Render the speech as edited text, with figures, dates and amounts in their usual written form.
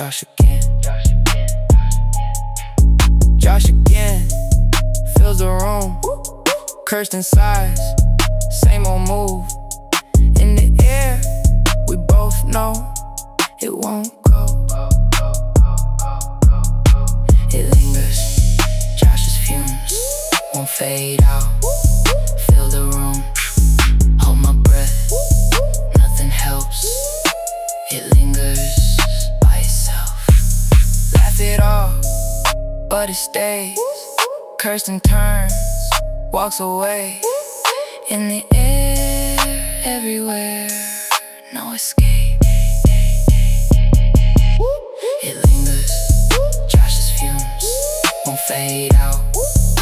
Josh again. Josh again. Fills the room. Cursed in size. Same old move. In the air, we both know it won't go. It lingers. Josh's fumes won't fade out. Fill the room. Hold my breath. Nothing helps. It lingers by itself. Laugh it off, but it stays. Kirsten turns, walks away. In the air, everywhere, no escape. It lingers, Josh's fumes won't fade out.